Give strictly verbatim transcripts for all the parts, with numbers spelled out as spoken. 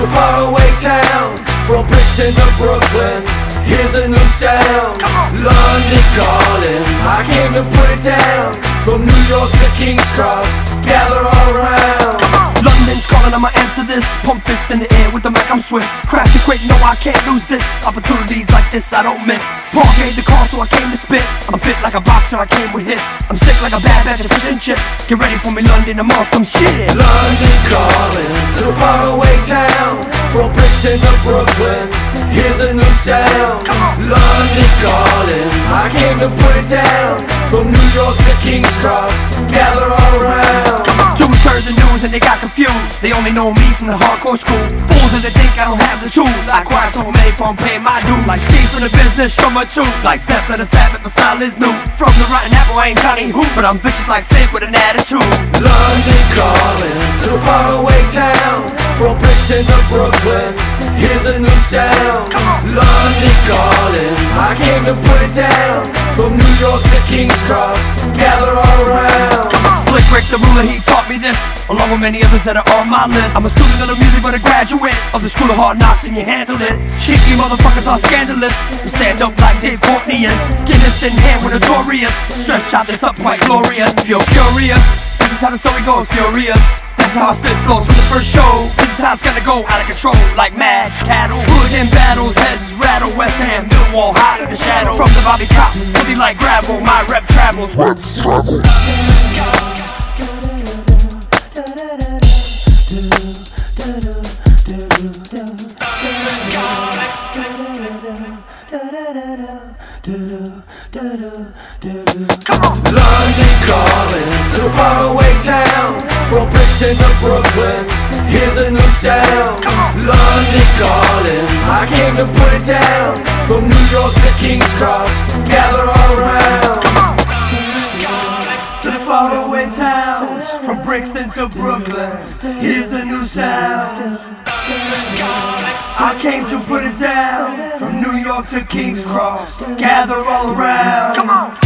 a faraway town, from Brixton to Brooklyn. Here's a new sound, London calling, I came to put it down. From New York to King's Cross, gather all around. London's calling, I'ma answer this. Pump fists in the air with the mic, I'm swift. Crafty quick, no I can't lose this. Opportunities like this I don't miss. Paul gave the call so I came to spit. I'm fit like a boxer, I came with hits. I'm sick like a bad batch of fish and chips. Get ready for me London, I'm on some shit. London calling, to a faraway town, from Brixton to Brooklyn. Here's a new sound, London calling, I came to put it down. From New York to King's Cross, gather all around. Dudes heard the news and they got confused. They only know me from the hardcore school. Fools that they think I don't have the tools. I acquired so many from paying my dues. Like Steve from the business, strummer too. Like Zeppelin the Sabbath, the style is new. From the rotten apple, I ain't Johnny Who, but I'm vicious like Sid with an attitude. London calling, to a faraway town, from Brixton to Brooklyn. Here's a new sound, London calling, I came to put it down. From New York to King's Cross, gather all around. Slick Rick the ruler, he taught me this, along with many others that are on my list. I'm a student of the music but a graduate of the school of hard knocks, and you handle it. Cheeky motherfuckers are scandalous. We stand up like Dave Courtney is. Guinness in hand with Notorious. Stress shot this up quite glorious. If you're curious, this is how the story goes, furious. This is how I spit flows from the first show. This is how it's gonna go, out of control, like mad cattle. Hooligan battles, heads rattle. West Ham, Millwall, hot in the shadow. From the Bobby Cops, filthy like gravel. My rep travels. Rep travel. Come on. London calling, to a faraway town, from Brixton to Brooklyn. Here's a new sound, London calling, I came to put it down. From New York to King's Cross, gather all around. To the faraway towns, from Brixton to Brooklyn. Here's a new sound, I came to put it down. From New York to King's Cross, gather all around. Come on.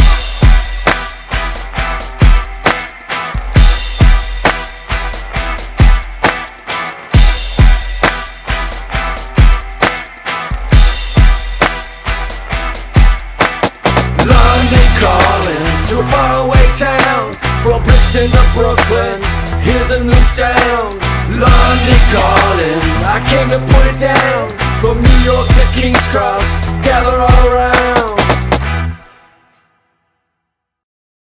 London calling, to a faraway town, from Brixton to Brooklyn. Here's a new sound, London calling, I came to put it down. From New York to King's Cross,